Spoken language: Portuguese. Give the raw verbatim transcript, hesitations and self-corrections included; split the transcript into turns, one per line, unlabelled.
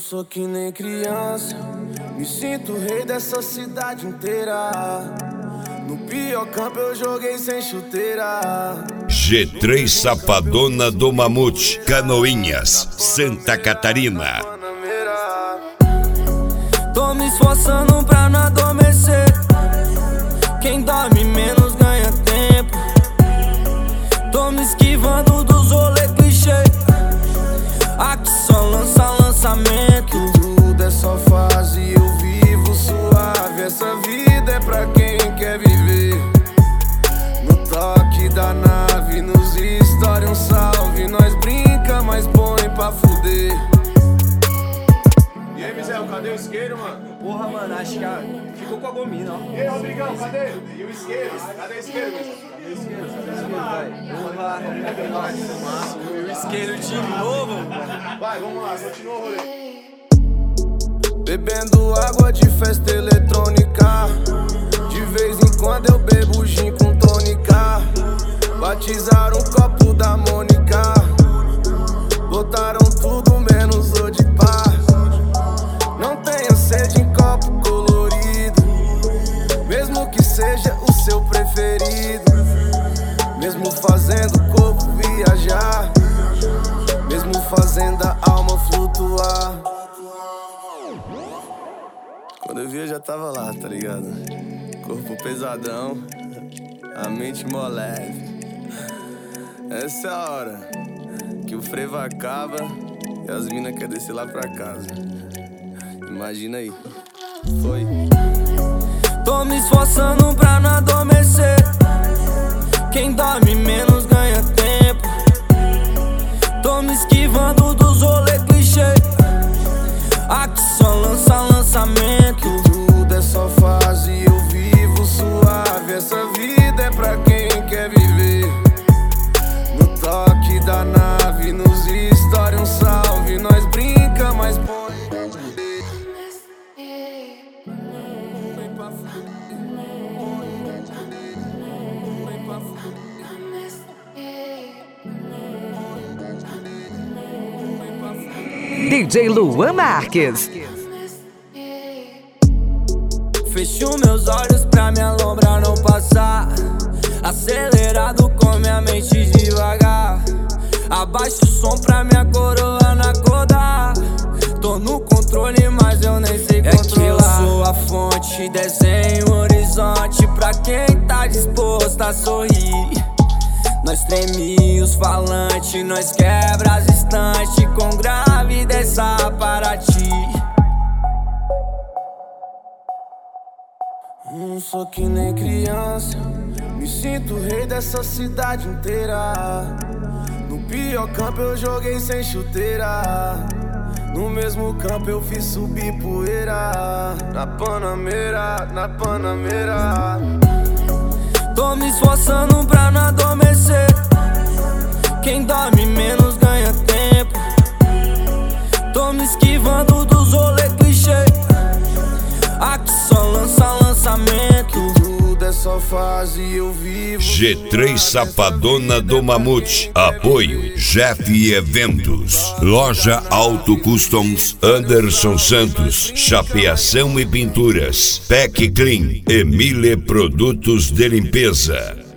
sou que nem criança, me sinto rei dessa cidade inteira. No pior campo eu joguei sem chuteira.
G três Sapadona do Mamute, Canoinhas, Santa Catarina.
Tô me esforçando pra não adormecer. Quem dorme menos ganha tempo. Tô me esquivando dos rolê clichê. Aqui só lança lançamento. Tudo é só fase, eu vivo suave. Essa vida é pra quem quer viver. No toque da nave, nos stories um salve. Nós brinca, mas põe pra fuder.
E aí, Mizel, cadê o isqueiro, mano?
Porra, mano, acho que a... ficou com a gomina, ó.
E aí, Rodrigão, cadê? E o isqueiro? Cadê o isqueiro, Mizel?
Cadê o isqueiro? Cadê o isqueiro, vai? Porra, o isqueiro de novo.
Vai, vamos lá, continua o rolê.
Bebendo água de festa eletrônica. De vez em quando eu bebo gin com tônica. Batizaram um copo da Mônica. Botaram tudo menos o de pá. Não tenha sede em copo colorido, mesmo que seja o seu preferido. Mesmo fazendo o corpo viajar, mesmo fazendo a alma flutuar. Quando eu vi eu já tava lá, tá ligado? Corpo pesadão, a mente mó leve. Essa é a hora que o frevo acaba e as minas querem descer lá pra casa. Imagina aí, foi. Tô me esforçando pra não adormecer. Quem dorme menos ganha tempo. Tô me esquivando dos rolê clichê. Aqui só lança lançamento. Tudo é só fase, eu vivo suave. Essa vida é pra quem quer viver. No toque da nave, nos stories um salve. Nós brinca, mas põe.
D J Luan Marques.
Fecho meus olhos pra minha lombra não passar. Acelerado com minha mente devagar. Abaixo o som pra minha coroa não acordar. Tô no controle, mas eu nem sei controlar. É que eu sou a fonte, desenho o horizonte pra quem tá disposto a sorrir. Nós treme os falantes, nós quebra as estantes com grave dessa para ti. Não sou que nem criança, me sinto rei dessa cidade inteira. No pior campo eu joguei sem chuteira. No mesmo campo eu fiz subir poeira. Na Panameira, na Panameira. Tô me esforçando pra não adormecer. Quem dorme menos ganha tempo. Tô me esquivando dos rolê clichê. Aqui só lança lançamento. Tudo é só fase, eu vivo.
G três Sapadona do Mamute. Apoio Jeff Eventos. Loja Auto Customs Anderson Santos. Chapeação e pinturas. Pack Clean. Emile Produtos de Limpeza.